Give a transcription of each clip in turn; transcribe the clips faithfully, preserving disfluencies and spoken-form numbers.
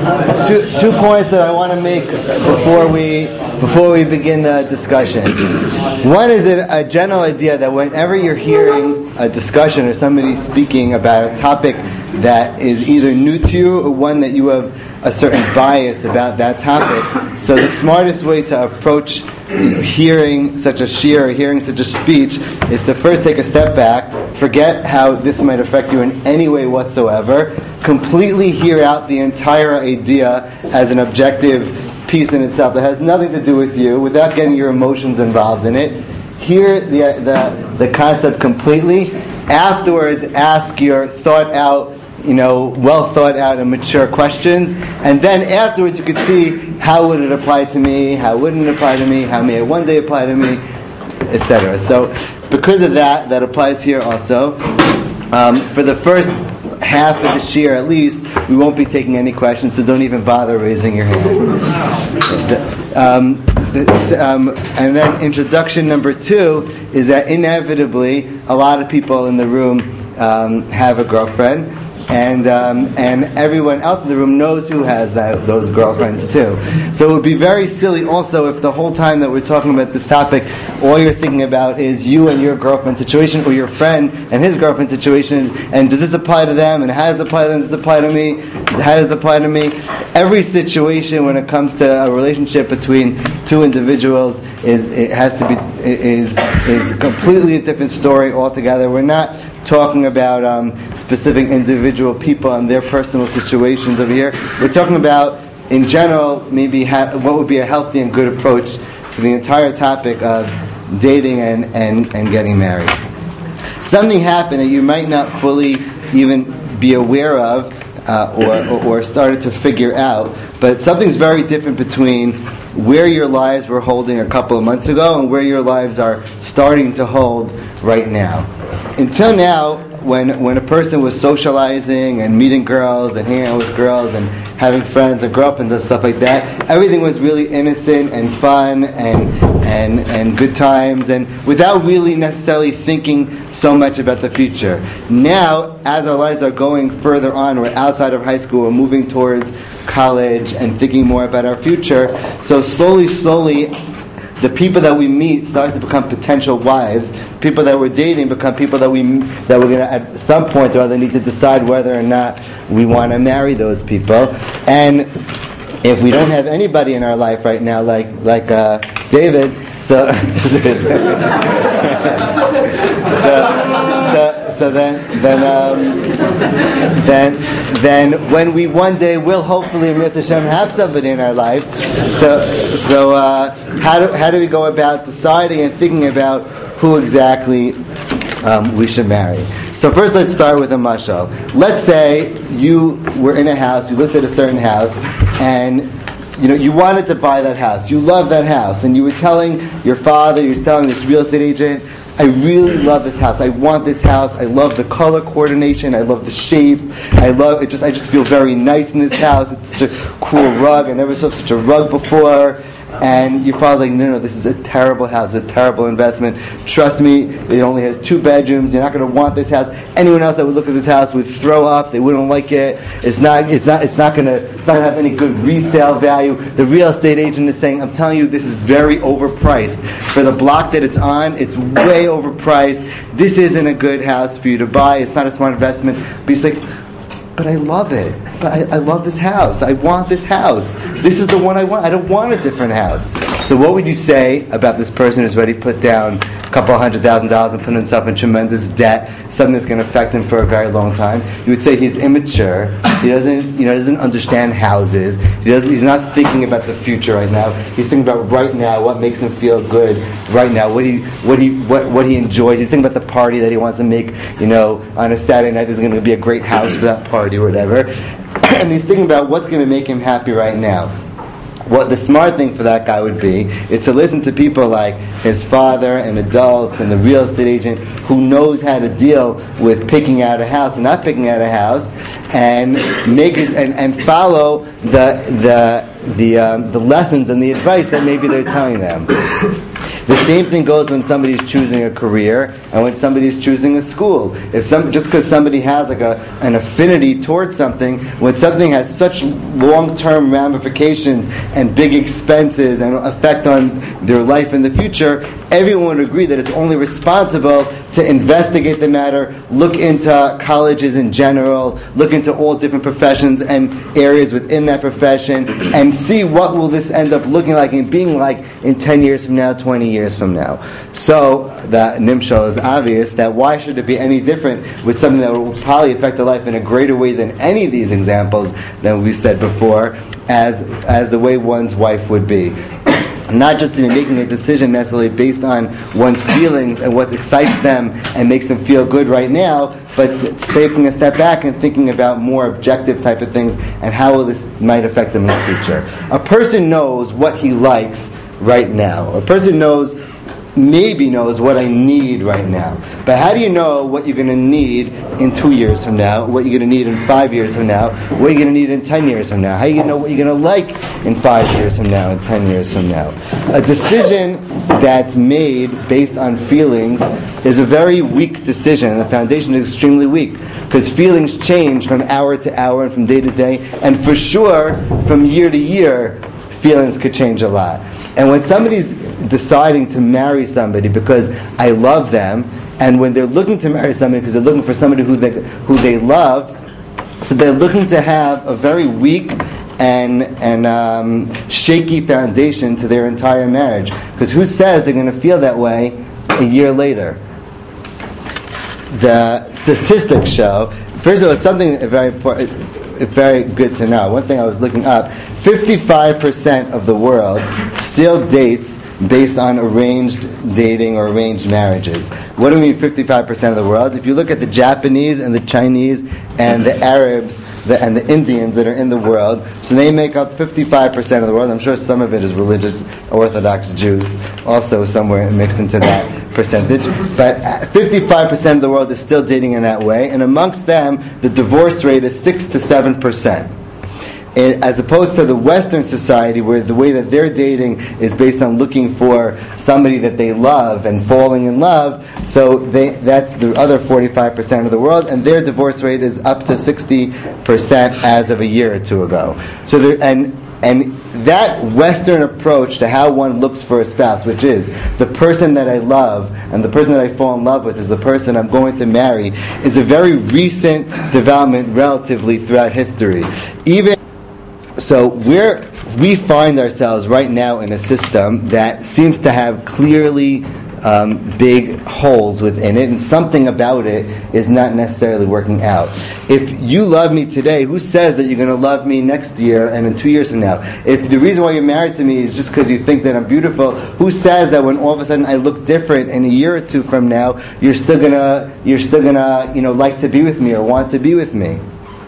two two points that I want to make before we before we begin the discussion. One is a, a general idea that whenever you're hearing a discussion or somebody speaking about a topic that is either new to you or one that you have a certain bias about that topic, so the smartest way to approach you know, hearing such a shiur or hearing such a speech is to first take a step back, forget how this might affect you in any way whatsoever, completely hear out the entire idea as an objective piece in itself that has nothing to do with you, without getting your emotions involved in it. Hear the the, the concept completely. Afterwards, ask your thought out, you know, well thought out and mature questions, and then afterwards you could see how would it apply to me, how wouldn't it apply to me, how may it one day apply to me, et cetera. So, because of that, that applies here also. Um, for the first half of the shiur, at least, we won't be taking any questions, so don't even bother raising your hand. um, um, and then introduction number two is that inevitably a lot of people in the room um, have a girlfriend, and um, and everyone else in the room knows who has that, those girlfriends too. So it would be very silly also if the whole time that we're talking about this topic, all you're thinking about is you and your girlfriend situation, or your friend and his girlfriend situation, and does this apply to them, and how does it apply to them, does it apply to me, how does it apply to me? Every situation when it comes to a relationship between two individuals is it has to be is is completely a different story altogether. We're not talking about um, specific individual people and their personal situations over here. We're talking about, in general, maybe ha- what would be a healthy and good approach to the entire topic of dating and, and, and getting married. Something happened that you might not fully even be aware of uh, or, or, or started to figure out, but something's very different between where your lives were holding a couple of months ago and where your lives are starting to hold right now. Until now, when when a person was socializing and meeting girls and hanging out with girls and having friends and girlfriends and stuff like that, everything was really innocent and fun and and and good times, and without really necessarily thinking so much about the future. Now, as our lives are going further on, we're outside of high school, we're moving towards college and thinking more about our future. So slowly, slowly, the people that we meet start to become potential wives. People that we're dating become people that we that we're going to at some point or other need to decide whether or not we want to marry those people. And if we don't have anybody in our life right now, like like uh, David, so so, so so then then um, then then when we one day will hopefully Mirat Hashem have somebody in our life. So so uh, how do how do we go about deciding and thinking about who exactly um, we should marry? So first, let's start with a mashal. Let's say you were in a house, you looked at a certain house, and you know you wanted to buy that house. You love that house, and you were telling your father, you were telling this real estate agent, I really love this house. I want this house. I love the color coordination. I love the shape. I love it. Just I just feel very nice in this house. It's such a cool rug. I never saw such a rug before. And your father's like, no, no, this is a terrible house, a terrible investment. Trust me, it only has two bedrooms. You're not going to want this house. Anyone else that would look at this house would throw up. They wouldn't like it. It's not. It's not. It's not going to. It's not going to have any good resale value. The real estate agent is saying, I'm telling you, this is very overpriced for the block that it's on. It's way overpriced. This isn't a good house for you to buy. It's not a smart investment. But he's like, but I love it. But I, I love this house. I want this house. This is the one I want. I don't want a different house. So what would you say about this person who's already put down a couple of hundred thousand dollars and put himself in tremendous debt, something that's going to affect him for a very long time? You would say he's immature. He doesn't, you know, doesn't understand houses. He doesn't. He's not thinking about the future right now. He's thinking about right now, what makes him feel good right now, what he, what he, what, what he enjoys. He's thinking about the party that he wants to make. You know, on a Saturday night, there's going to be a great house for that party or whatever. And he's thinking about what's going to make him happy right now. What the smart thing for that guy would be is to listen to people like his father and adults and the real estate agent who knows how to deal with picking out a house and not picking out a house, and make his, and, and follow the the the um, the lessons and the advice that maybe they're telling them. The same thing goes when somebody's choosing a career. And when somebody is choosing a school, if some just because somebody has like a an affinity towards something, when something has such long-term ramifications and big expenses and effect on their life in the future, everyone would agree that it's only responsible to investigate the matter, look into colleges in general, look into all different professions and areas within that profession, and see what will this end up looking like and being like in ten years from now, twenty years from now. So the nimshal is obvious that why should it be any different with something that will probably affect the life in a greater way than any of these examples that we said before, as as the way one's wife would be. Not just in making a decision necessarily based on one's feelings and what excites them and makes them feel good right now, but taking a step back and thinking about more objective type of things and how this might affect them in the future. A person knows what he likes right now. A person knows, maybe knows what I need right now. But how do you know what you're going to need in two years from now, what you're going to need in five years from now, what you're going to need in ten years from now? How are you going to know what you're going to like in five years from now and ten years from now? A decision that's made based on feelings is a very weak decision, and the foundation is extremely weak, because feelings change from hour to hour and from day to day, and for sure, from year to year, feelings could change a lot. And when somebody's deciding to marry somebody because I love them, and when they're looking to marry somebody because they're looking for somebody who they who they love, so they're looking to have a very weak and and um, shaky foundation to their entire marriage. Because who says they're going to feel that way a year later? The statistics show. First of all, it's something very important. It's very good to know. One thing I was looking up: fifty-five percent of the world still dates based on arranged dating or arranged marriages. What do we mean fifty-five percent of the world? If you look at the Japanese and the Chinese and the Arabs the, and the Indians that are in the world, so they make up fifty-five percent of the world. I'm sure some of it is religious Orthodox Jews, also somewhere mixed into that percentage. But fifty-five percent of the world is still dating in that way, and amongst them, the divorce rate is six to seven percent. It, as opposed to the Western society, where the way that they're dating is based on looking for somebody that they love and falling in love, so they, that's the other forty-five percent of the world, and their divorce rate is up to sixty percent as of a year or two ago. So there, and and that Western approach to how one looks for a spouse, which is the person that I love and the person that I fall in love with is the person I'm going to marry, is a very recent development relatively throughout history. Even So we're, we find ourselves right now in a system that seems to have clearly um, big holes within it, and something about it is not necessarily working out. If you love me today, who says that you're going to love me next year and in two years from now? If the reason why you're married to me is just because you think that I'm beautiful, who says that when all of a sudden I look different in a year or two from now, you're still gonna you're still gonna you know like to be with me or want to be with me?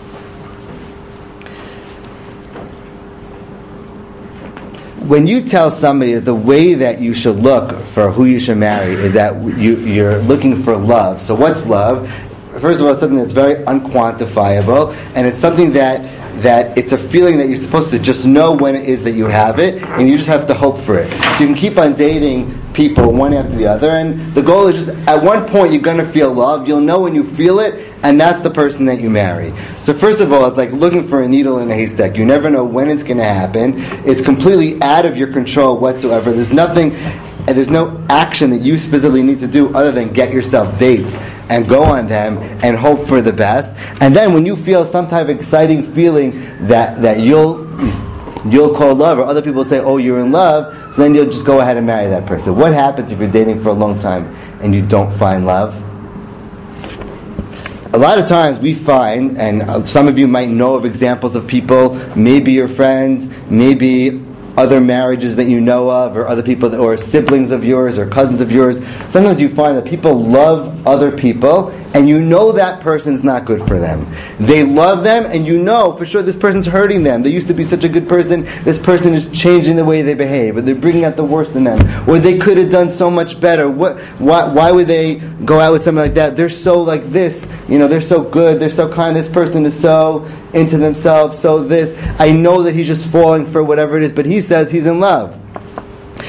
When you tell somebody that the way that you should look for who you should marry is that you, you're looking for love. So what's love? First of all, it's something that's very unquantifiable, and it's something that that it's a feeling that you're supposed to just know when it is that you have it, and you just have to hope for it. So you can keep on dating people one after the other, and the goal is just at one point you're going to feel love. You'll know when you feel it, and that's the person that you marry. So first of all, it's like looking for a needle in a haystack. You never know when it's going to happen. It's completely out of your control whatsoever. There's nothing, and there's no action that you specifically need to do other than get yourself dates and go on them and hope for the best. And then when you feel some type of exciting feeling that, that you'll you'll call love, or other people say, oh, you're in love, so then you'll just go ahead and marry that person. What happens if you're dating for a long time and you don't find love? A lot of times we find, and some of you might know of examples of people, maybe your friends, maybe other marriages that you know of, or other people, that, or siblings of yours, or cousins of yours. Sometimes you find that people love other people, and you know that person's not good for them. They love them, and you know for sure this person's hurting them. They used to be such a good person. This person is changing the way they behave, or they're bringing out the worst in them, or they could have done so much better. What? Why, why would they go out with somebody like that? They're so like this. You know, they're so good. They're so kind. This person is so into themselves. So this. I know that he's just falling for whatever it is, but he says he's in love.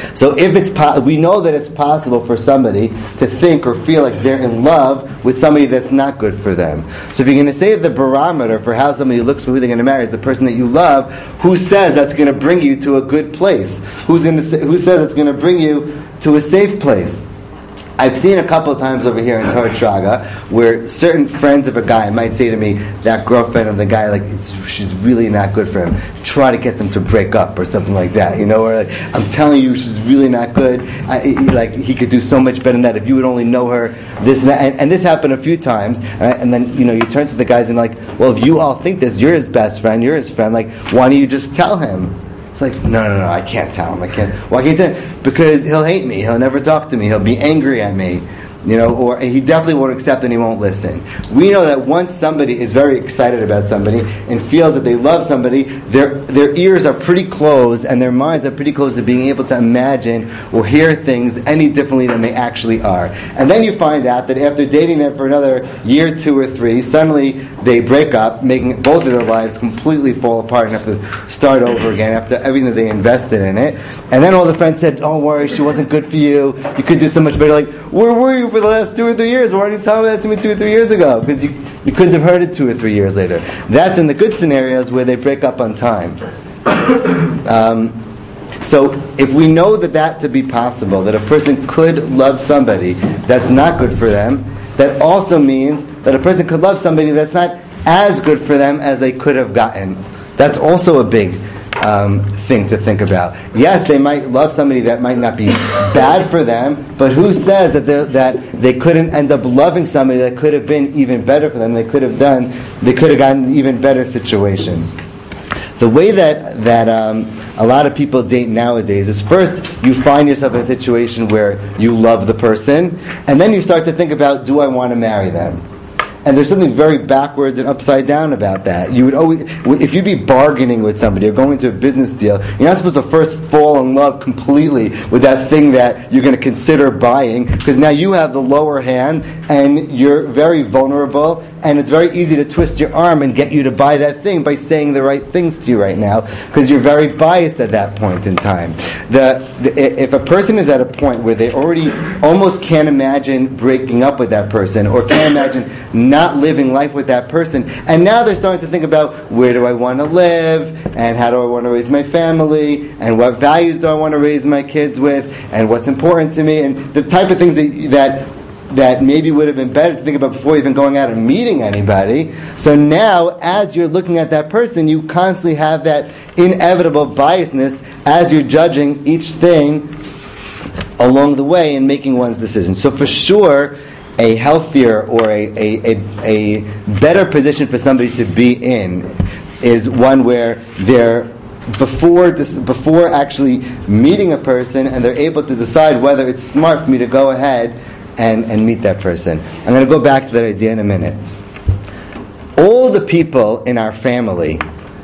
So if it's po- we know that it's possible for somebody to think or feel like they're in love with somebody that's not good for them. So if you're going to say the barometer for how somebody looks for who they're going to marry is the person that you love, who says that's going to bring you to a good place? Who's going to say, who says it's going to bring you to a safe place? I've seen a couple of times over here in Torah Traga where certain friends of a guy might say to me, that girlfriend of the guy, like, it's, she's really not good for him. Try to get them to break up or something like that. You know, or like, I'm telling you, she's really not good. I, he, like, he could do so much better than that if you would only know her. This and that. And, and this happened a few times. Right? And then, you know, you turn to the guys and like, well, if you all think this, you're his best friend, you're his friend. Like, why don't you just tell him? It's like, no, no, no, I can't tell him. I can't. Why can't I tell him? Because he'll hate me. He'll never talk to me. He'll be angry at me. You know, or he definitely won't accept and he won't listen. We know that once somebody is very excited about somebody and feels that they love somebody, their their ears are pretty closed and their minds are pretty closed to being able to imagine or hear things any differently than they actually are. And then you find out that after dating them for another year, two or three, suddenly they break up, making both of their lives completely fall apart and have to start over again after everything that they invested in it. And then all the friends said, don't worry, she wasn't good for you. You could do so much better. Like, where were you for the last two or three years? Why didn't you tell me that to me two or three years ago? Because you, you couldn't have heard it two or three years later. That's in the good scenarios where they break up on time. Um, so if we know that that to be possible, that a person could love somebody that's not good for them, that also means that a person could love somebody that's not as good for them as they could have gotten. That's also a big Um, thing to think about. Yes, they might love somebody that might not be bad for them, but who says that that they couldn't end up loving somebody that could have been even better for them? They could have done. They could have gotten an even better situation. The way that that um, a lot of people date nowadays is first you find yourself in a situation where you love the person, and then you start to think about, do I want to marry them? And there's something very backwards and upside down about that. You would always, if you'd be bargaining with somebody or going to a business deal, you're not supposed to first fall in love completely with that thing that you're going to consider buying, because now you have the lower hand and you're very vulnerable, and it's very easy to twist your arm and get you to buy that thing by saying the right things to you right now, because you're very biased at that point in time. The, the if a person is at a point where they already almost can't imagine breaking up with that person, or can't imagine not living life with that person, and now they're starting to think about, where do I want to live, and how do I want to raise my family, and what values do I want to raise my kids with, and what's important to me, and the type of things that that that maybe would have been better to think about before even going out and meeting anybody. So now, as you're looking at that person, you constantly have that inevitable biasness as you're judging each thing along the way and making one's decision. So for sure, a healthier or a, a, a, a better position for somebody to be in is one where they're before this, before actually meeting a person, and they're able to decide whether it's smart for me to go ahead and, and meet that person. I'm going to go back to that idea in a minute. All the people in our family,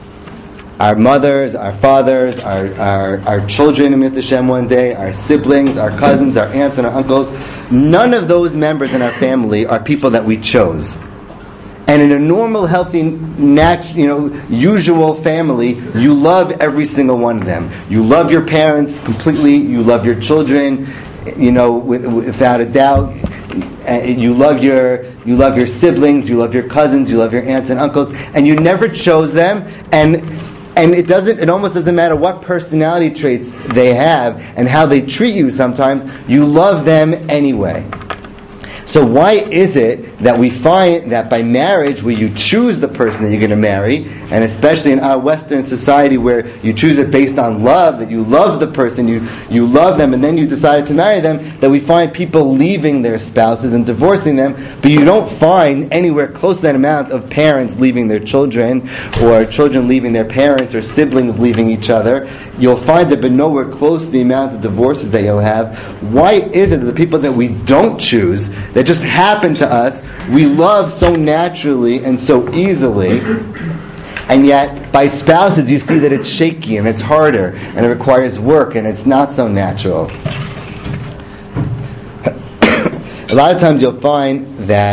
our mothers, our fathers, our, our, our children in Mitzvah Shem one day, our siblings, our cousins, our aunts and our uncles, none of those members in our family are people that we chose. And in a normal, healthy, nat- you know, usual family, you love every single one of them. You love your parents completely. You love your children, you know, with, without a doubt. You love your you love your siblings. You love your cousins. You love your aunts and uncles. And you never chose them. And and it doesn't. It almost doesn't matter what personality traits they have and how they treat you. Sometimes you love them anyway. So why is it that we find that by marriage, where you choose the person that you're going to marry, and especially in our Western society where you choose it based on love, that you love the person, you, you love them, and then you decided to marry them, that we find people leaving their spouses and divorcing them, but you don't find anywhere close to that amount of parents leaving their children, or children leaving their parents, or siblings leaving each other. You'll find that, but nowhere close to the amount of divorces that you'll have. Why is it that the people that we don't choose, that just happen to us, we love so naturally and so easily, and yet by spouses you see that it's shaky and it's harder and it requires work and it's not so natural. A lot of times you'll find that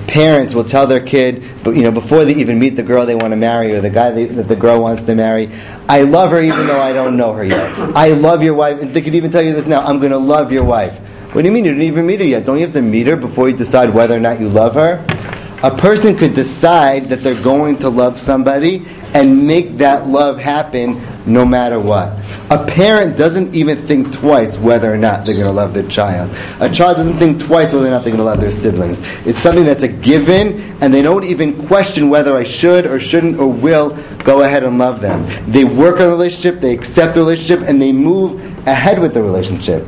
parents will tell their kid, but you know, before they even meet the girl they want to marry or the guy they, that the girl wants to marry, I love her even though I don't know her yet. I love your wife, and they could even tell you this now, I'm going to love your wife. What do you mean? You didn't even meet her yet. Don't you have to meet her before you decide whether or not you love her? A person could decide that they're going to love somebody and make that love happen no matter what. A parent doesn't even think twice whether or not they're going to love their child. A child doesn't think twice whether or not they're going to love their siblings. It's something that's a given, and they don't even question whether I should or shouldn't or will go ahead and love them. They work on the relationship, they accept the relationship, and they move ahead with the relationship.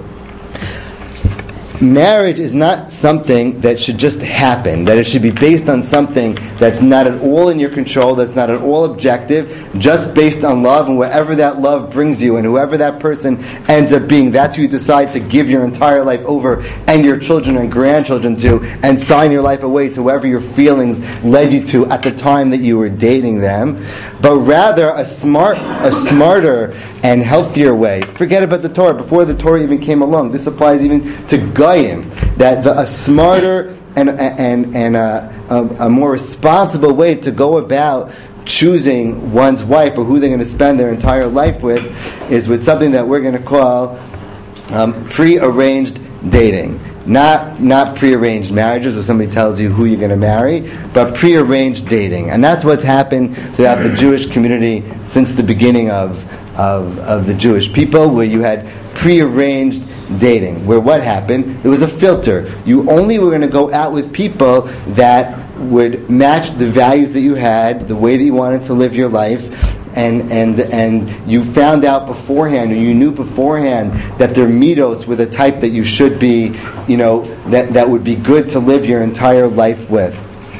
Marriage is not something that should just happen, that it should be based on something that's not at all in your control, that's not at all objective, just based on love, and wherever that love brings you, and whoever that person ends up being, that's who you decide to give your entire life over, and your children and grandchildren to, and sign your life away to whoever your feelings led you to at the time that you were dating them. But rather, a smart, a smarter and healthier way. Forget about the Torah. Before the Torah even came along, this applies even to Goyim. That the, a smarter and and and a, a, a more responsible way to go about choosing one's wife or who they're going to spend their entire life with is with something that we're going to call um, pre-arranged dating. Not not prearranged marriages where somebody tells you who you're going to marry, but prearranged dating. And that's what's happened throughout the Jewish community since the beginning of, of, of the Jewish people, where you had prearranged dating, where what happened? It was a filter. You only were going to go out with people that would match the values that you had, the way that you wanted to live your life, and and and you found out beforehand, or you knew beforehand that their mitos were the type that you should be, you know, that, that would be good to live your entire life with.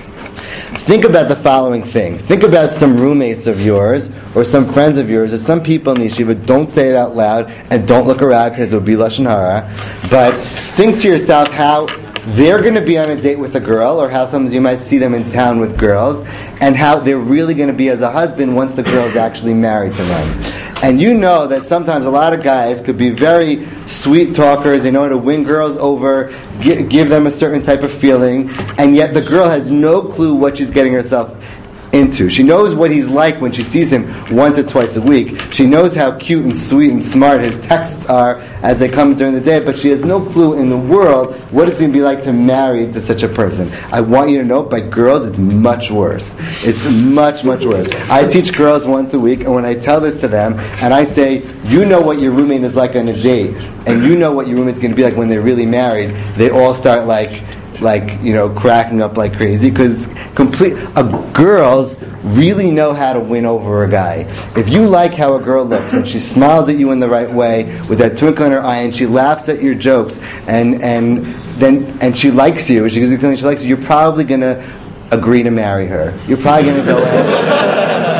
Think about the following thing. Think about some roommates of yours, or some friends of yours, or some people in the yeshiva. Don't say it out loud, and don't look around because it will be lashon hara. But think to yourself how they're going to be on a date with a girl, or how sometimes you might see them in town with girls, and how they're really going to be as a husband once the girl's actually married to them. And you know that sometimes a lot of guys could be very sweet talkers, they know how to win girls over, give, give them a certain type of feeling, and yet the girl has no clue what she's getting herself into. She knows what he's like when she sees him once or twice a week. She knows how cute and sweet and smart his texts are as they come during the day, but she has no clue in the world what it's going to be like to marry to such a person. I want you to know, by girls, it's much worse. It's much, much worse. I teach girls once a week, and when I tell this to them, and I say, you know what your roommate is like on a date, and you know what your roommate's going to be like when they're really married, they all start like, like, you know, cracking up like crazy, because complete uh, girls really know how to win over a guy. If you like how a girl looks and she smiles at you in the right way with that twinkle in her eye, and she laughs at your jokes, and and then and she likes you, she gives you the feeling she likes you, you're probably gonna agree to marry her. You're probably gonna go ahead.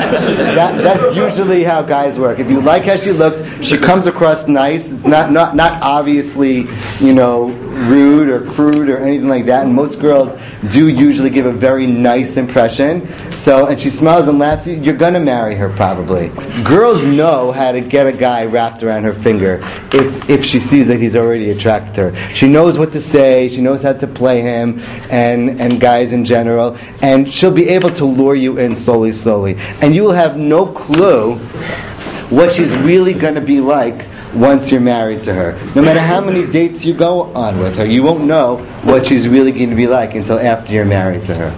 That, that's usually how guys work. If you like how she looks, she comes across nice. It's not, not, not obviously, you know, rude or crude or anything like that. And most girls do usually give a very nice impression. So, and she smiles and laughs. You're going to marry her probably. Girls know how to get a guy wrapped around her finger if if she sees that he's already attracted to her. She knows what to say. She knows how to play him, and and guys in general. And she'll be able to lure you in slowly, slowly. And you will have no clue what she's really going to be like once you're married to her. No matter how many dates you go on with her, you won't know what she's really going to be like until after you're married to her.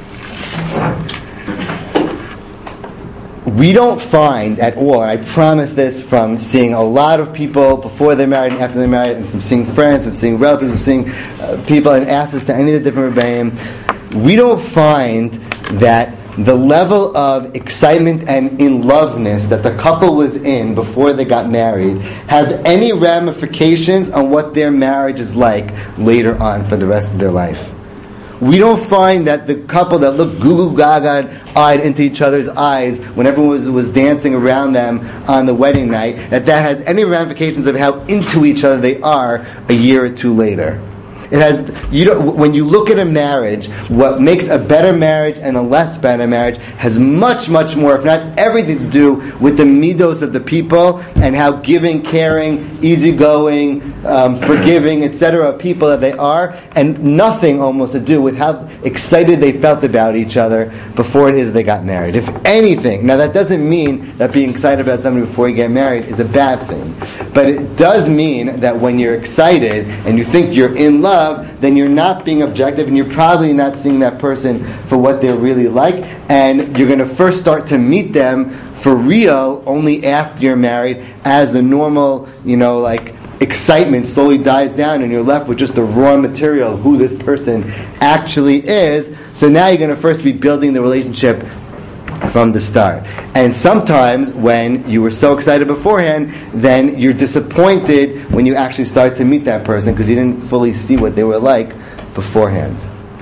We don't find at all, and I promise this from seeing a lot of people before they're married and after they're married, and from seeing friends, from seeing relatives, from seeing uh, people and access to any of the different rebbeim, we don't find that the level of excitement and in-loveness that the couple was in before they got married have any ramifications on what their marriage is like later on for the rest of their life. We don't find that the couple that looked goo-goo gaga-eyed into each other's eyes when everyone was, was dancing around them on the wedding night, that that has any ramifications of how into each other they are a year or two later. It has you don't. When you look at a marriage, what makes a better marriage and a less better marriage has much, much more, if not everything, to do with the midos of the people and how giving, caring, easygoing, um, forgiving, et cetera, people that they are, and nothing almost to do with how excited they felt about each other before it is they got married. If anything, now that doesn't mean that being excited about somebody before you get married is a bad thing, but it does mean that when you're excited and you think you're in love, then you're not being objective and you're probably not seeing that person for what they're really like, and you're going to first start to meet them for real only after you're married, as the normal, you know, like excitement slowly dies down and you're left with just the raw material of who this person actually is. So now you're going to first be building the relationship from the start. And sometimes when you were so excited beforehand, then you're disappointed when you actually start to meet that person because you didn't fully see what they were like beforehand.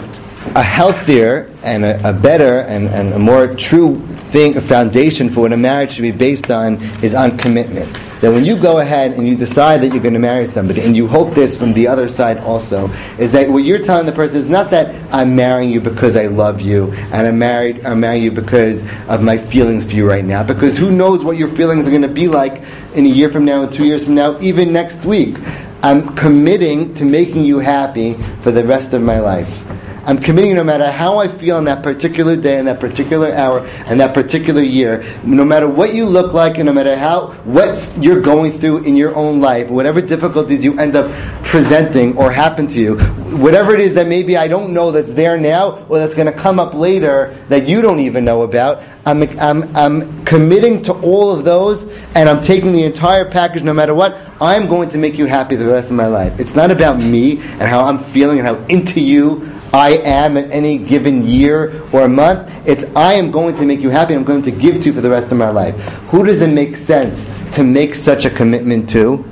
A healthier and a, a better and, and a more true thing, a foundation for what a marriage should be based on is on commitment. That when you go ahead and you decide that you're going to marry somebody, and you hope this from the other side also, is that what you're telling the person is not that I'm marrying you because I love you, and I'm married, I'm marrying you because of my feelings for you right now, because who knows what your feelings are going to be like in a year from now, two years from now, even next week. I'm committing to making you happy for the rest of my life. I'm committing no matter how I feel on that particular day, and that particular hour, and that particular year, no matter what you look like, and no matter how what you're going through in your own life, whatever difficulties you end up presenting or happen to you, whatever it is that maybe I don't know that's there now, or that's going to come up later that you don't even know about, I'm, I'm, I'm committing to all of those, and I'm taking the entire package no matter what. I'm going to make you happy the rest of my life. It's not about me and how I'm feeling and how into you I am at any given year or a month. It's I am going to make you happy. I'm going to give to you for the rest of my life. Who does it make sense to make such a commitment to?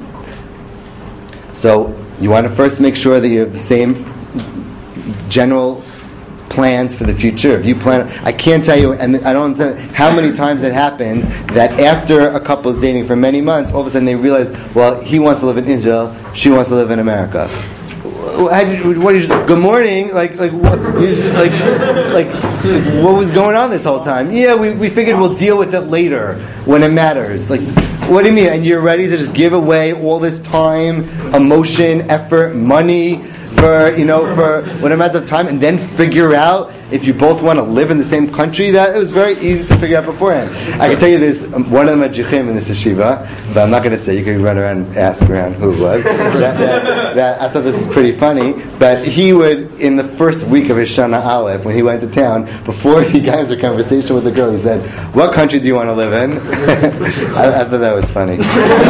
So you want to first make sure that you have the same general plans for the future. If you plan, I can't tell you, and I don't understand how many times it happens that after a couple is dating for many months, all of a sudden they realize, well, he wants to live in Israel, she wants to live in America. How did, what is, good morning, like, like, what, like, like, like, what was going on this whole time? Yeah, we, we figured we'll deal with it later when it matters. Like, what do you mean? And you're ready to just give away all this time, emotion, effort, money for, you know, for what amount of time, and then figure out if you both want to live in the same country? That it was very easy to figure out beforehand. I can tell you there's um, one of the majichim in this yeshiva, but I'm not going to say. You can run around and ask around who it was. that, that, that, I thought this was pretty funny, but he would, in the first week of his Shana Aleph, when he went to town, before he got into conversation with the girl, he said, "What country do you want to live in?" I, I thought that was funny.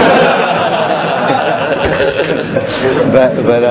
but but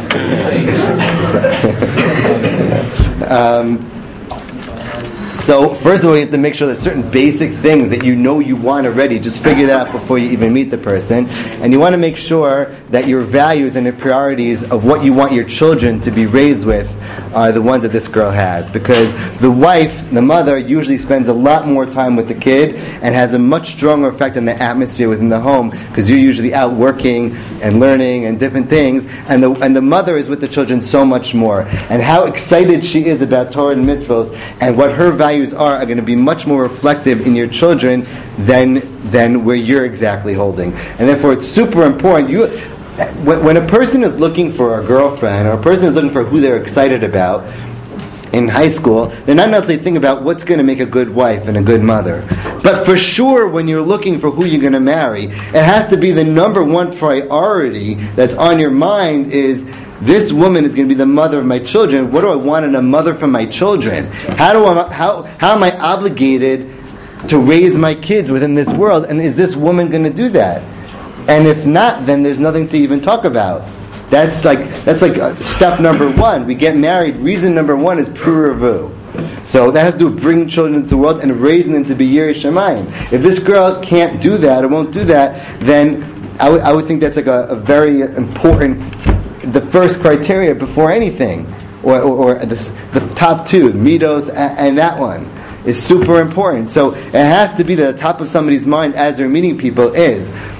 um, um, so first of all, you have to make sure that certain basic things that you know you want already, just figure that out before you even meet the person. And you want to make sure that your values and the priorities of what you want your children to be raised with are the ones that this girl has. Because the wife, the mother, usually spends a lot more time with the kid and has a much stronger effect on the atmosphere within the home, because you're usually out working and learning and different things, and the and the mother is with the children so much more. And how excited she is about Torah and mitzvos and what her values are are going to be much more reflective in your children than than where you're exactly holding. And therefore it's super important. You when, when a person is looking for a girlfriend, or a person is looking for who they're excited about in high school, they're not necessarily thinking about what's going to make a good wife and a good mother. But for sure, when you're looking for who you're going to marry, it has to be the number one priority that's on your mind is, this woman is going to be the mother of my children. What do I want in a mother for my children? How do I, how how am I obligated to raise my kids within this world? And is this woman going to do that? And if not, then there's nothing to even talk about. That's like that's like uh, step number one. We get married. Reason number one is pru-revu. So that has to do with bringing children into the world and raising them to be Yirei Shamayim. If this girl can't do that or won't do that, then I, w- I would think that's like a, a very important, the first criteria before anything, or, or, or the, the top two, midos and, and that one is super important. So it has to be the top of somebody's mind as they're meeting people is,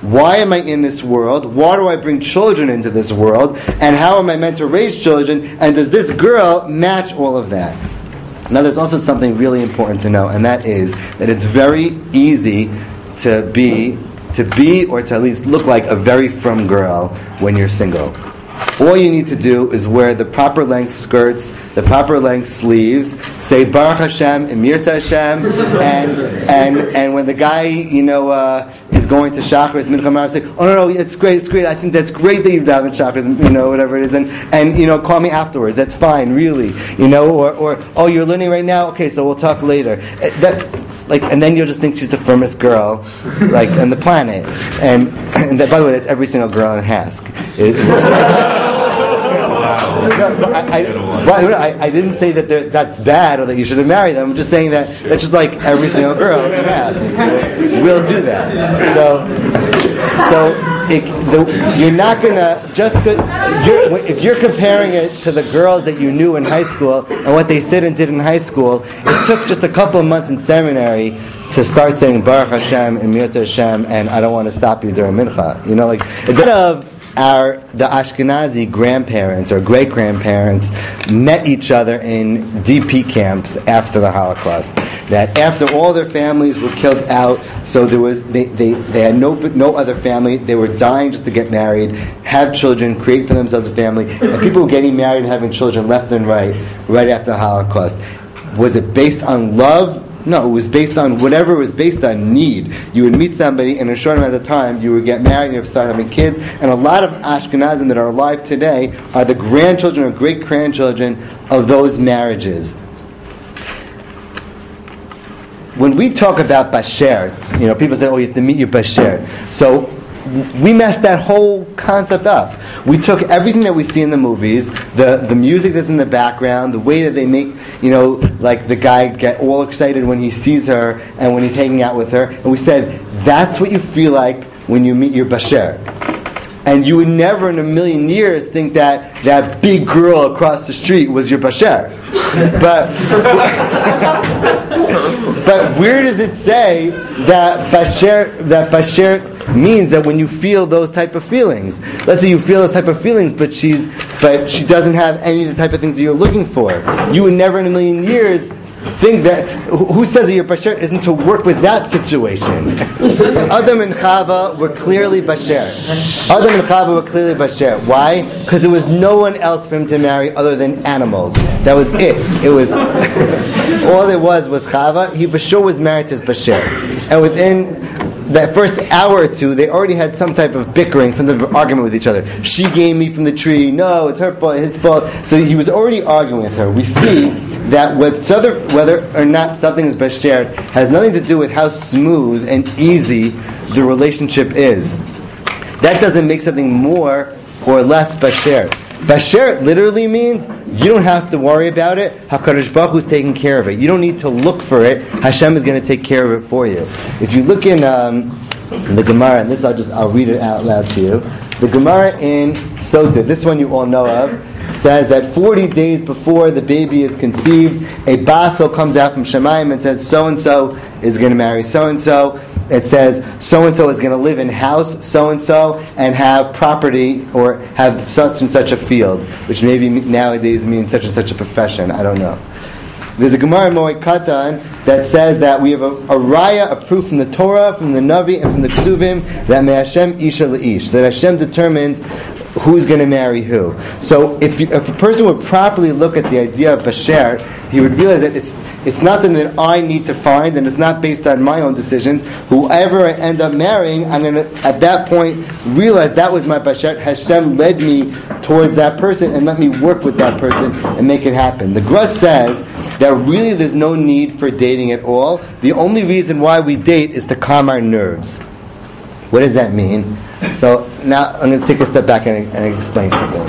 Why am I in this world? Why do I bring children into this world? And how am I meant to raise children? And does this girl match all of that? Now, there's also something really important to know, and that is that it's very easy to be, to be, or to at least look like a very frum girl when you're single. All you need to do is wear the proper length skirts, the proper length sleeves, say Baruch Hashem, Emirta Hashem, and and and when the guy, you know, uh, is going to Shachris, Mincha Marav, say, oh no, no, it's great, it's great, I think that's great that you've davened Shachris, you know, whatever it is, and, and, you know, call me afterwards, that's fine, really, you know, or, or, oh, you're learning right now? Okay, so we'll talk later. That, Like, and then you'll just think she's the firmest girl, like, on the planet. And, and that, by the way, that's every single girl in Hask. It, no, I, I, well, I, I didn't say that that's bad or that you shouldn't marry them. I'm just saying that that's just like every single girl in Hask will, will do that. So, so it, the, you're not gonna just go, you're, if you're comparing it to the girls that you knew in high school and what they said and did in high school, it took just a couple of months in seminary to start saying Baruch Hashem and Mirta Hashem and I don't want to stop you during Mincha. You know, like instead of our the Ashkenazi grandparents or great grandparents met each other in D P camps after the Holocaust. That after all their families were killed out, so there was they, they, they had no no other family. They were dying just to get married, have children, create for themselves a family, and people were getting married and having children left and right right after the Holocaust. Was it based on love? No, it was based on whatever it was based on need. You would meet somebody, and in a short amount of time, you would get married, and you would start having kids. And a lot of Ashkenazim that are alive today are the grandchildren or great-grandchildren of those marriages. When we talk about bashert, you know, people say, oh, you have to meet your bashert. So we messed that whole concept up. We took everything that we see in the movies, the, the music that's in the background, the way that they make, you know, like the guy get all excited when he sees her and when he's hanging out with her, and we said, that's what you feel like when you meet your basher. And you would never in a million years think that that big girl across the street was your basher. But but where does it say that basher that basher means that when you feel those type of feelings? Let's say you feel those type of feelings, but she's but she doesn't have any of the type of things that you're looking for. You would never in a million years think that, who says that your basher isn't to work with that situation? Adam and Chava were clearly basher. Adam and Chava were clearly basher. Why? Because there was no one else for him to marry other than animals. That was it. It was all there was was Chava. He for sure was married to his basher. And within that first hour or two, they already had some type of bickering, some type of argument with each other. She gave me from the tree. No, it's her fault, his fault. So he was already arguing with her. We see that whether, whether or not something is basher has nothing to do with how smooth and easy the relationship is. That doesn't make something more or less basher. Basher literally means you don't have to worry about it. HaKadosh Baruch Hu is taking care of it. You don't need to look for it. Hashem is going to take care of it for you. If you look in, um, in the Gemara, and this I'll just I'll read it out loud to you. The Gemara in Sotah, this one you all know of, says that forty days before the baby is conceived, a baskol comes out from Shemayim and says, so-and-so is going to marry so-and-so. It says, so-and-so is going to live in house so-and-so and have property or have such and such a field, which maybe nowadays means such and such a profession. I don't know. There's a Gemara in Moed Katan that says that we have a, a raya, a proof from the Torah, from the Navi, and from the Ksuvim that me Hashem isha leish, that Hashem determines who's going to marry who. So if you, if a person would properly look at the idea of basher, he would realize that it's it's not something that I need to find, and it's not based on my own decisions. Whoever I end up marrying, I'm going to, at that point, realize that was my basher. Hashem led me towards that person and let me work with that person and make it happen. The Gra says that really there's no need for dating at all. The only reason why we date is to calm our nerves. What does that mean? So now I'm going to take a step back and, and explain something.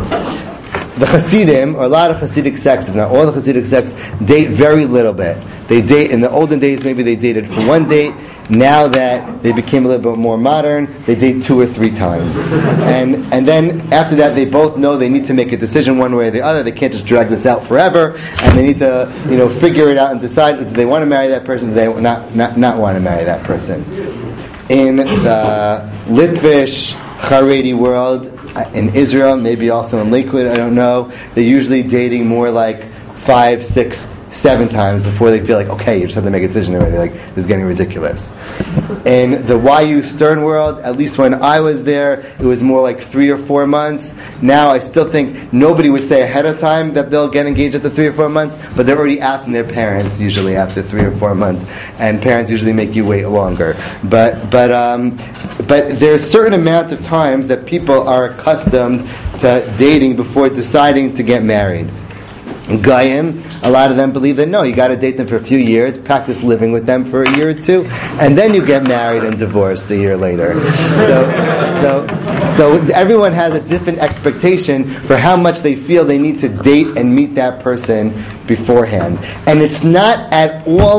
The Hasidim, or a lot of Hasidic sects, if not all the Hasidic sects, date very little bit. They date, in the olden days, maybe they dated for one date. Now that they became a little bit more modern, they date two or three times. And and then after that, they both know they need to make a decision one way or the other. They can't just drag this out forever, and they need to, you know, figure it out and decide, do they want to marry that person, do they not, not, not want to marry that person. in the Litvish Haredi world, in Israel, maybe also in Lakewood, I don't know, they're usually dating more like five, six, seven times before they feel like, okay, you just have to make a decision already, like, this is getting ridiculous. In the Y U Stern world, at least when I was there, it was more like three or four months. Now, I still think nobody would say ahead of time that they'll get engaged after three or four months, but they're already asking their parents, usually after three or four months, and parents usually make you wait longer. But, but, um, but there's a certain amount of times that people are accustomed to dating before deciding to get married. Goyim, a lot of them believe that no, you got to date them for a few years, practice living with them for a year or two, and then you get married and divorced a year later. So, so, so everyone has a different expectation for how much they feel they need to date and meet that person beforehand, and it's not at all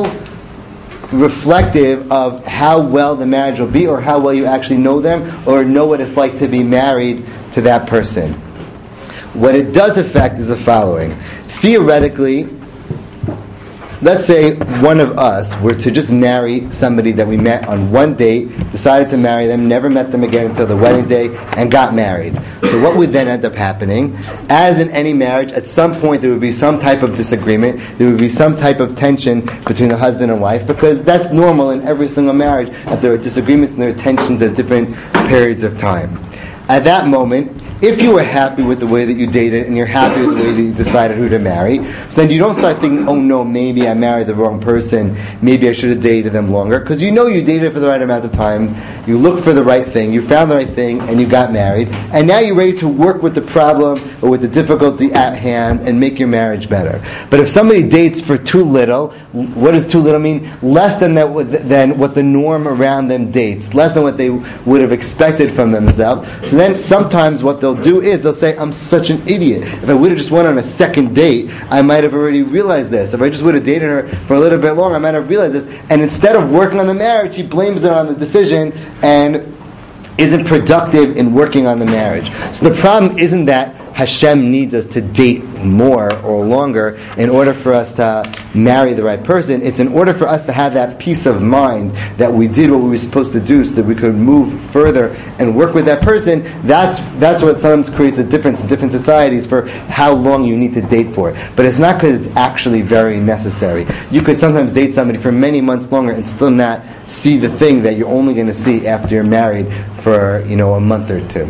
reflective of how well the marriage will be, or how well you actually know them, or know what it's like to be married to that person. What it does affect is the following. Theoretically, let's say one of us were to just marry somebody that we met on one date, decided to marry them, never met them again until the wedding day, and got married. So what would then end up happening? As in any marriage, at some point there would be some type of disagreement, there would be some type of tension between the husband and wife, because that's normal in every single marriage, that there are disagreements and there are tensions at different periods of time. At that moment, if you were happy with the way that you dated and you're happy with the way that you decided who to marry, so then you don't start thinking, oh no, maybe I married the wrong person, maybe I should have dated them longer, because you know you dated for the right amount of time, you looked for the right thing, you found the right thing, and you got married, and now you're ready to work with the problem or with the difficulty at hand and make your marriage better. But if somebody dates for too little, what does too little mean? Less than that, than what the norm around them dates, less than what they would have expected from themselves. So then sometimes what they'll do is they'll say, I'm such an idiot. If I would have just went on a second date, I might have already realized this. If I just would have dated her for a little bit longer, I might have realized this. And instead of working on the marriage, he blames it on the decision and isn't productive in working on the marriage. So the problem isn't that Hashem needs us to date more or longer in order for us to marry the right person. It's in order for us to have that peace of mind that we did what we were supposed to do so that we could move further and work with that person. That's that's what sometimes creates a difference in different societies for how long you need to date for. But it's not because it's actually very necessary. You could sometimes date somebody for many months longer and still not see the thing that you're only going to see after you're married for, you know, a month or two.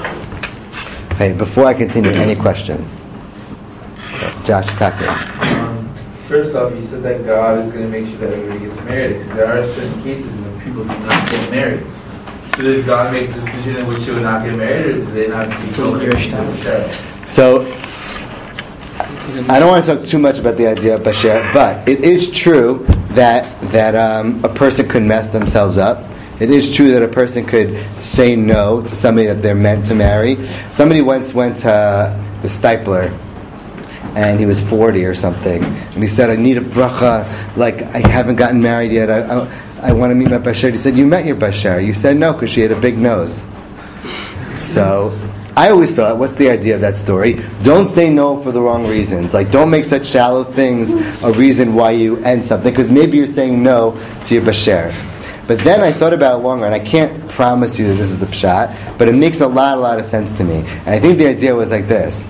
Okay, before I continue, any questions? Josh Cocker. Um, first off, you said that God is going to make sure that everybody gets married. So there are certain cases when people do not get married. So did God make the decision in which they would not get married, or did they not be told to share? So, I don't want to talk too much about the idea of Basher, but it is true that that um, a person could mess themselves up. It is true that a person could say no to somebody that they're meant to marry. Somebody once went to the Stipler, and he was forty or something, and he said, I need a bracha, like, I haven't gotten married yet, I, I, I want to meet my Basher. He said, you met your Basher. You said no, because she had a big nose. So, I always thought, what's the idea of that story? Don't say no for the wrong reasons. Like, don't make such shallow things a reason why you end something, because maybe you're saying no to your Basher. But then I thought about it longer, and I can't promise you that this is the pshat, but it makes a lot, a lot of sense to me. And I think the idea was like this.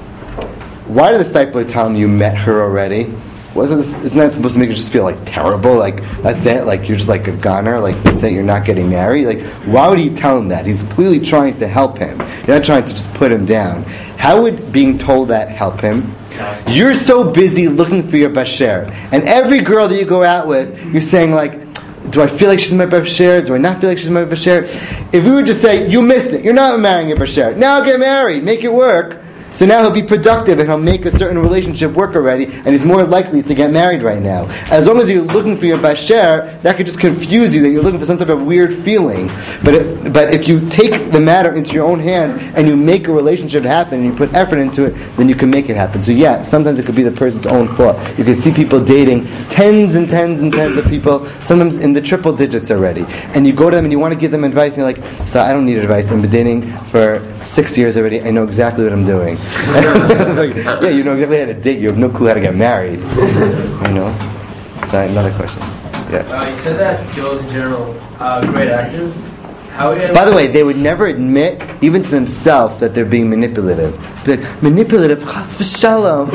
Why did the Stipler tell him you met her already? Wasn't this, isn't that supposed to make you just feel like terrible? Like, that's it? Like, you're just like a goner? Like, that's it? You're not getting married? Like, why would he tell him that? He's clearly trying to help him. You're not trying to just put him down. How would being told that help him? You're so busy looking for your Basher. And every girl that you go out with, you're saying like, do I feel like she's my Basher? Do I not feel like she's my Basher? If we would just say, you missed it, you're not marrying your Basher, now get married, make it work, so now he'll be productive and he'll make a certain relationship work already, and he's more likely to get married right now. As long as you're looking for your Basher, that could just confuse you, that you're looking for some type of weird feeling. But it, but if you take the matter into your own hands and you make a relationship happen and you put effort into it, then you can make it happen. So yeah, sometimes it could be the person's own fault. You can see people dating tens and tens and tens of people, sometimes in the triple digits already. And you go to them and you want to give them advice, and you're like, so I don't need advice. I've been dating for six years already. I know exactly what I'm doing. Like, yeah, you know exactly how to date. You have no clue how to get married. You know? Sorry, another question. Yeah. Uh, you said that girls in general are great actors. How would you By the way, they would never admit, even to themselves, that they're being manipulative. But manipulative, chas v'shalom.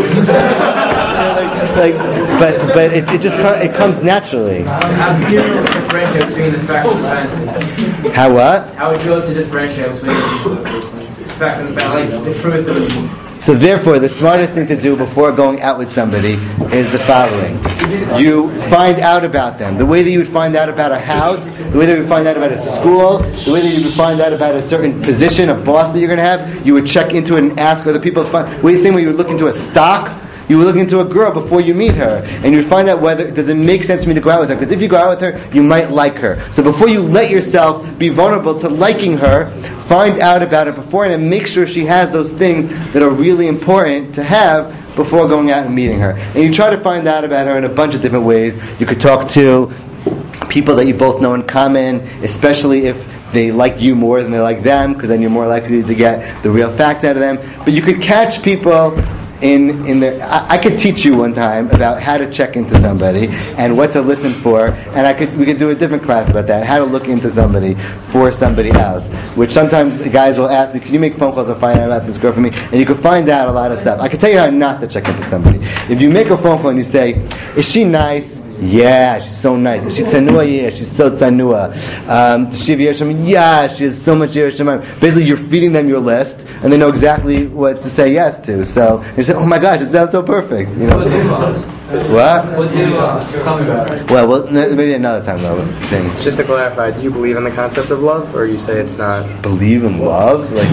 like, like, but but it, it just co- it comes naturally. How can you differentiate between the facts and fantasy? How what? How would you go to differentiate between the facts and fantasy, like the truth and... So therefore, the smartest thing to do before going out with somebody is the following. You find out about them. The way that you would find out about a house, the way that you would find out about a school, the way that you would find out about a certain position, a boss that you're going to have, you would check into it and ask other people. Find, the same way you would look into a stock, you would look into a girl before you meet her, and you'd find out whether, does it make sense for me to go out with her? Because if you go out with her, you might like her. So before you let yourself be vulnerable to liking her, find out about her before and make sure she has those things that are really important to have before going out and meeting her. And you try to find out about her in a bunch of different ways. You could talk to people that you both know in common, especially if they like you more than they like them, because then you're more likely to get the real facts out of them. But you could catch people in in their. I, I could teach you one time about how to check into somebody and what to listen for, and I could we could do a different class about that, how to look into somebody for somebody else. Which sometimes the guys will ask me, "Can you make phone calls and find out about this girl for me?" And you can find out a lot of stuff. I can tell you how not to check into somebody. If you make a phone call and you say, "Is she nice?" Yeah, she's so nice. Is she tsanua? Yeah, she's so tsanua. Um, does she have yiras shamayim? Yeah, she has so much yiras shamayim. Basically, you're feeding them your list, and they know exactly what to say yes to. So they say, "Oh my gosh, it sounds so perfect." You know? What? What do you tell me about it? Well, well, n- maybe another time though. Thing. Just to clarify, do you believe in the concept of love, or you say it's not? Believe in love? Like,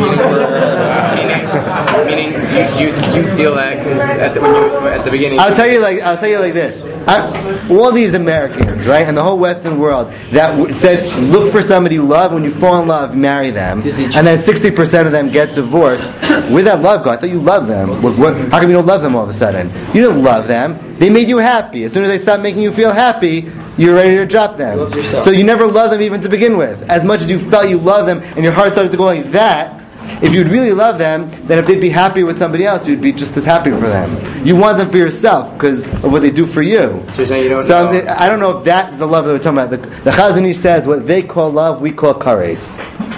meaning, meaning, do you do you, do you feel that? Because at the, when you at the beginning, I'll tell you like I'll tell you like this. I, all these Americans, right, and the whole Western world that w- said, look for somebody you love. When you fall in love, marry them, and then sixty percent of them get divorced. Where'd that love go? I thought you loved them. What, what, how come you don't love them all of a sudden? You didn't love them. They made you happy. As soon as they stop making you feel happy, you're ready to drop them. So you never loved them even to begin with. As much as you felt you loved them, and your heart started to go like that. If you'd really love them, then if they'd be happy with somebody else, you'd be just as happy for them. You want them for yourself because of what they do for you. So you're saying you don't so know. I don't know if that's the love that we're talking about. The, the Chazon Ish says what they call love, we call kares.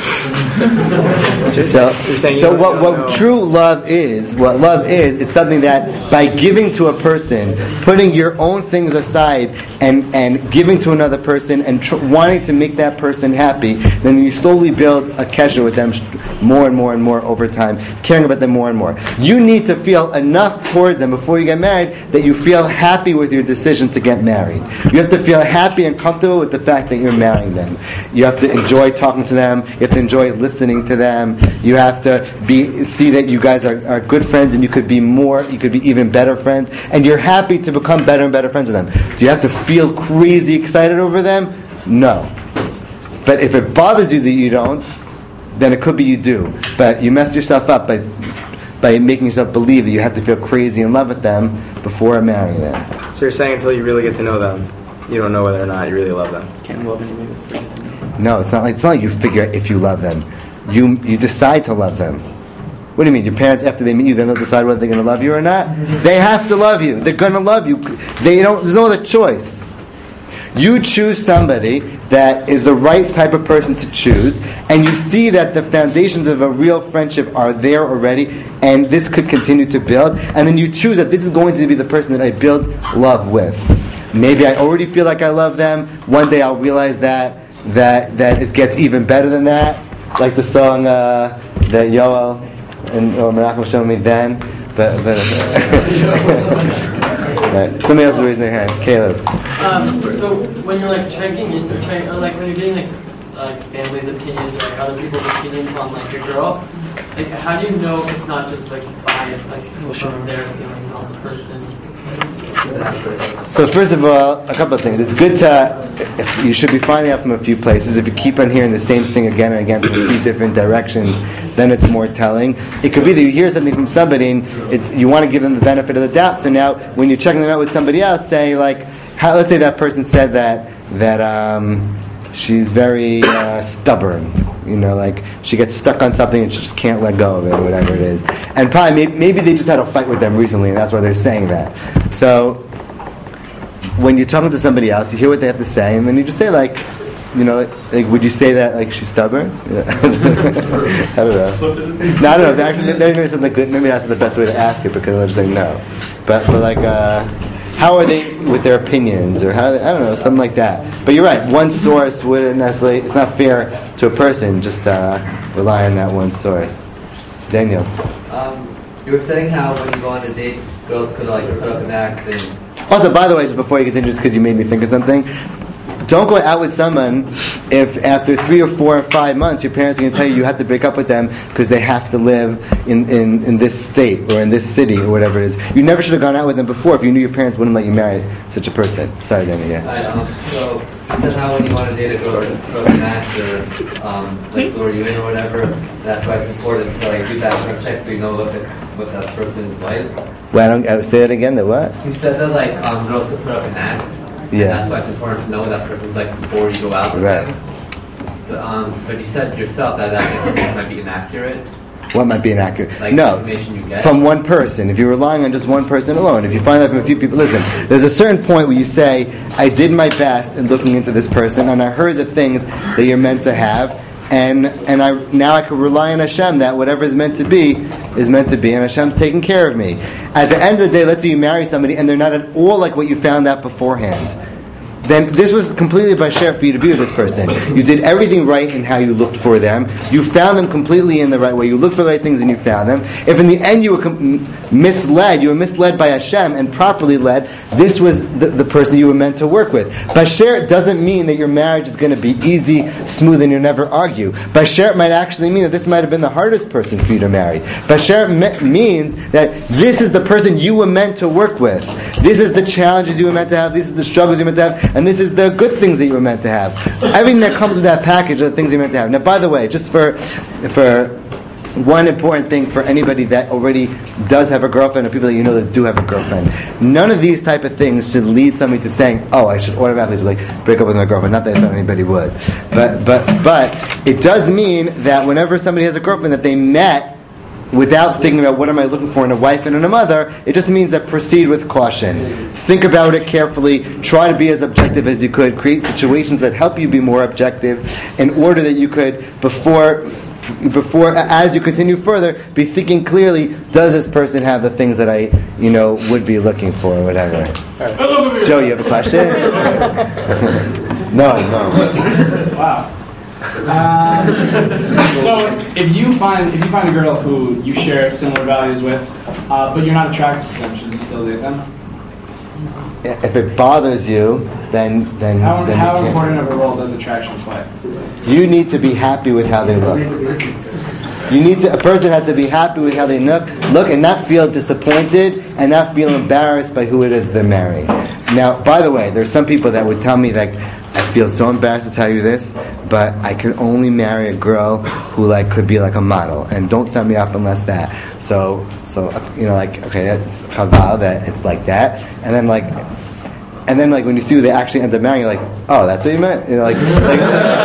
So, you're saying you so don't what, what know. true love is, what love is, is something that by giving to a person, putting your own things aside and, and giving to another person and tr- wanting to make that person happy, then you slowly build a kesher with them more and more and more over time, caring about them more and more. You need to feel enough towards them before you get married that you feel happy with your decision to get married. You have to feel happy and comfortable with the fact that you're marrying them. You have to enjoy talking to them. You have to enjoy listening to them. You have to be see that you guys are, are good friends, and you could be more, you could be even better friends, and you're happy to become better and better friends with them. Do you have to feel crazy excited over them? No. But if it bothers you that you don't, then it could be you do. But you messed yourself up by by making yourself believe that you have to feel crazy in love with them before marrying them. So you're saying until you really get to know them, you don't know whether or not you really love them. Can't love anybody before you get to know. No, it's not like it's not like you figure out if you love them. You you decide to love them. What do you mean? Your parents, after they meet you, then they'll decide whether they're going to love you or not? They have to love you. They're going to love you. They don't. There's no other choice. You choose somebody that is the right type of person to choose, and you see that the foundations of a real friendship are there already, and this could continue to build, and then you choose that this is going to be the person that I build love with. Maybe I already feel like I love them. One day I'll realize that that that it gets even better than that, like the song uh, that Yoel and or Menachem showed me then. But, but right. Somebody else is raising their hand. Caleb. Um, so when you're like checking in, or, check, or like when you're getting like like family's opinions or like other people's opinions on like your girl, like how do you know it's not just like this bias, like from their feelings on the person? So first of all, a couple of things. It's good to, if you should be finding out from a few places. If you keep on hearing the same thing again and again from a few different directions, then it's more telling. It could be that you hear something from somebody and it, you want to give them the benefit of the doubt. So now, when you're checking them out with somebody else, say like, how, let's say that person said that that um, she's very uh, stubborn. You know, like she gets stuck on something and she just can't let go of it, or whatever it is. And probably maybe, maybe they just had a fight with them recently, and that's why they're saying that. So when you're talking to somebody else, you hear what they have to say, and then you just say like, you know, like, would you say that like she's stubborn? Yeah. I don't know. No, I don't know. Actually, maybe that's like good. Maybe that's the best way to ask it, because I'm just saying no. But but like, uh, how are they with their opinions, or how they, I don't know, something like that. But you're right. One source wouldn't necessarily. It's not fair to a person just uh, rely on that one source. Daniel. Um, you were saying how when you go on a date, girls could like put up an act and. Also, by the way, just before you continue, just because you made me think of something, don't go out with someone if after three or four or five months your parents are going to tell you you have to break up with them because they have to live in, in, in this state or in this city or whatever it is. You never should have gone out with them before if you knew your parents wouldn't let you marry such a person. Sorry, Danny, yeah. I, um, so, you said how when you want to date a girl, throw an act or um, like lure you in or whatever, that's why it's important to like do background checks so you know what, the, what that person is like. Well, I don't, uh, say that again, the what? You said that like um, girls could put up an act. Yeah. That's why it's important to know that person's like before you go out with right. them. But, um, but you said yourself that that information might be inaccurate. What might be inaccurate? Like no, information you get? From one person. If you're relying on just one person alone, if you find that from a few people, listen, there's a certain point where you say, I did my best in looking into this person, and I heard the things that you're meant to have, and and I now I can rely on Hashem that whatever is meant to be is meant to be, and Hashem's taking care of me. At the end of the day, let's say you marry somebody and they're not at all like what you found out beforehand. Then this was completely by share for you to be with this person. You did everything right in how you looked for them. You found them completely in the right way. You looked for the right things and you found them. If in the end you were com- misled, you were misled by Hashem and properly led, this was the, the person you were meant to work with. Basher doesn't mean that your marriage is going to be easy, smooth, and you'll never argue. Basher might actually mean that this might have been the hardest person for you to marry. Basher me- means that this is the person you were meant to work with. This is the challenges you were meant to have. This is the struggles you were meant to have. And this is the good things that you were meant to have. Everything that comes with that package are the things you're meant to have. Now, by the way, just for for one important thing for anybody that already does have a girlfriend or people that you know that do have a girlfriend, none of these type of things should lead somebody to saying, oh, I should automatically just like break up with my girlfriend. Not that I thought anybody would. But, but, but it does mean that whenever somebody has a girlfriend that they met without thinking about what am I looking for in a wife and in a mother, it just means that proceed with caution. Think about it carefully. Try to be as objective as you could. Create situations that help you be more objective in order that you could, before, before as you continue further, be thinking clearly, does this person have the things that I, you know, would be looking for or whatever. Right. Joe, you have a question? no, no. Wow. Uh, so if you find if you find a girl who you share similar values with, uh, but you're not attracted to them, should you still date them? If it bothers you, then then how, then how you important of a role does attraction play? You need to be happy with how they look. You need to. A person has to be happy with how they look, look, and not feel disappointed and not feel embarrassed by who it is they're marrying. Now, by the way, there's some people that would tell me like, I feel so embarrassed to tell you this, but I could only marry a girl who like could be like a model, and don't set me up unless that. So, so you know, like okay, it's chaval that it's like that, and then like, and then like when you see who they actually end up marrying, you're like, oh, that's what you meant, you know, like, like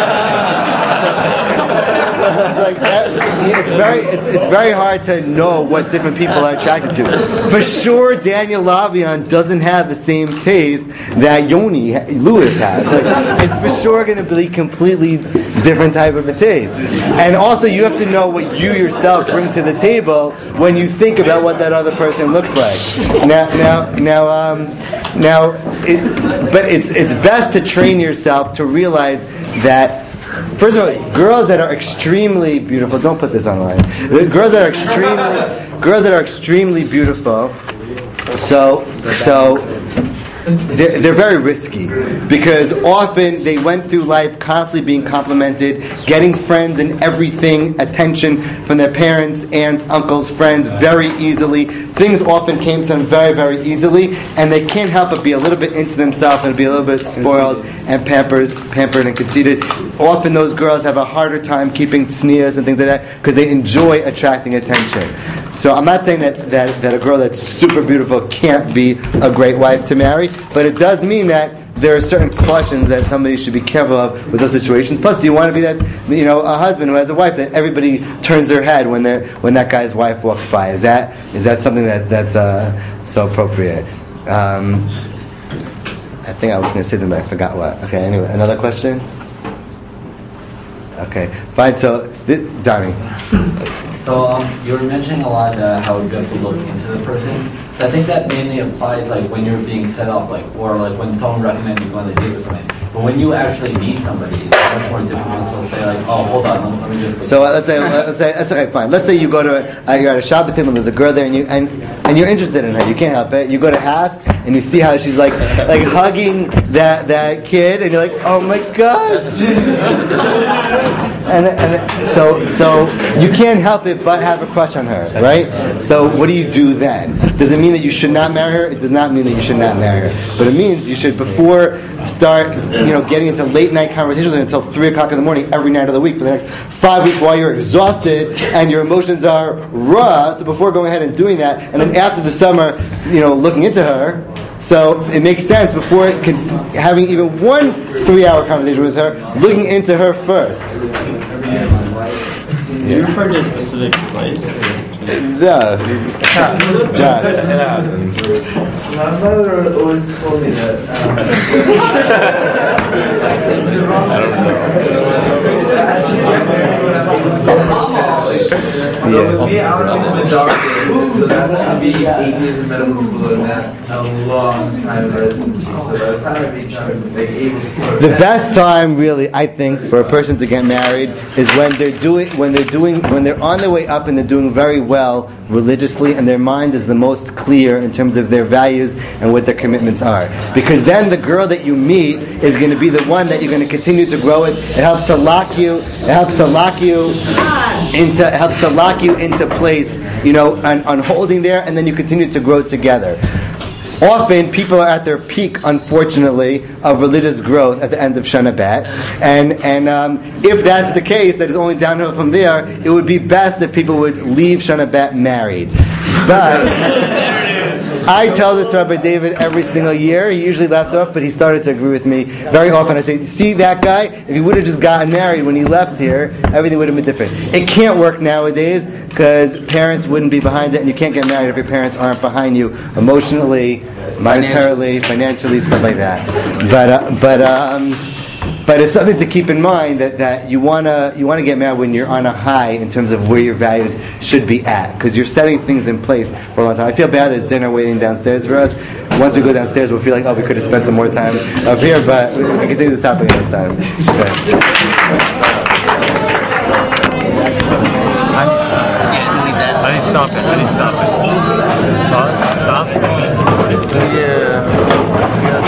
it's like that, it's very it's, it's very hard to know what different people are attracted to. For sure, Daniel Lavion doesn't have the same taste that Yoni Lewis has. Like, it's for sure going to be completely different type of a taste. And also, you have to know what you yourself bring to the table when you think about what that other person looks like. Now, now, now, um, now, it, but it's it's best to train yourself to realize that. First of all, girls that are extremely beautiful. Don't put this online. The girls that are extremely, girls that are extremely beautiful. So, so they're, they're very risky because often they went through life constantly being complimented, getting friends and everything, attention from their parents, aunts, uncles, friends very easily. Things often came to them very, very easily, and they can't help but be a little bit into themselves and be a little bit spoiled and pampered, pampered and conceited. Often those girls have a harder time keeping tznius and things like that because they enjoy attracting attention. So I'm not saying that, that, that a girl that's super beautiful can't be a great wife to marry, but it does mean that there are certain cautions that somebody should be careful of with those situations. Plus, do you want to be that, you know, a husband who has a wife that everybody turns their head when they when that guy's wife walks by? Is that is that something that that's uh, so appropriate? Um, I think I was going to say them, but I forgot what. Okay, anyway, another question? Okay, fine. So, this, Donnie. So um, you were mentioning a lot uh, how you have to look into the person. So I think that mainly applies like when you're being set up, like or like when someone recommends you go on a date or something. But when you actually meet somebody, it's much more difficult to say like, oh, hold on, let me just. So uh, let's say, let's say, that's okay, fine. Let's say you go to, uh, you're at a Shabbos table and there's a girl there, and you and and you're interested in her. You can't help it. You go to ask, and you see how she's like like hugging that that kid, and you're like, oh my gosh. and and so so you can't help it but have a crush on her, right? So what do you do then? Does it mean that you should not marry her? It does not mean that you should not marry her, but it means you should before start, you know, getting into late night conversations until three o'clock in the morning every night of the week for the next five weeks while you're exhausted and your emotions are raw. So before going ahead and doing that, and then after the summer, you know, looking into her. So it makes sense before it could, having even one three-hour conversation with her, looking into her first. Do you refer to a specific place? Yeah, Josh. My mother always told me that. Um, I don't know. With me, I don't know, I'm a doctor, so that's going to be eight years in medical school and that a long time in residency. So by the time I become like able to sort of the best time, really, I think, for a person to get married is when they're doing, when they're doing, when they're on their way up and they're doing very well religiously, and their mind is the most clear in terms of their values and what their commitments are. Because then the girl that you meet is going to be the one that you're going to continue to grow with. It helps to lock you. It helps to lock you into. It helps to lock you into place. You know, on, on holding there, and then you continue to grow together. Often, people are at their peak, unfortunately, of religious growth at the end of Shana Bet. And and um, if that's the case, that is only downhill from there, it would be best if people would leave Shana Bet married. But I tell this to Rabbi David every single year. He usually laughs it off, but he started to agree with me very often. I say, see that guy? If he would have just gotten married when he left here, everything would have been different. It can't work nowadays because parents wouldn't be behind it, and you can't get married if your parents aren't behind you emotionally, monetarily, financially, stuff like that. But uh, but um, but it's something to keep in mind that, that you wanna you wanna get married when you're on a high in terms of where your values should be at, because you're setting things in place for a long time. I feel bad there's dinner waiting downstairs for us. Once we go downstairs, we'll feel like, oh, we could have spent some more time up here, but we can continue this topic another time. Okay. How do you stop it? How do you stop it? Stop? Stop?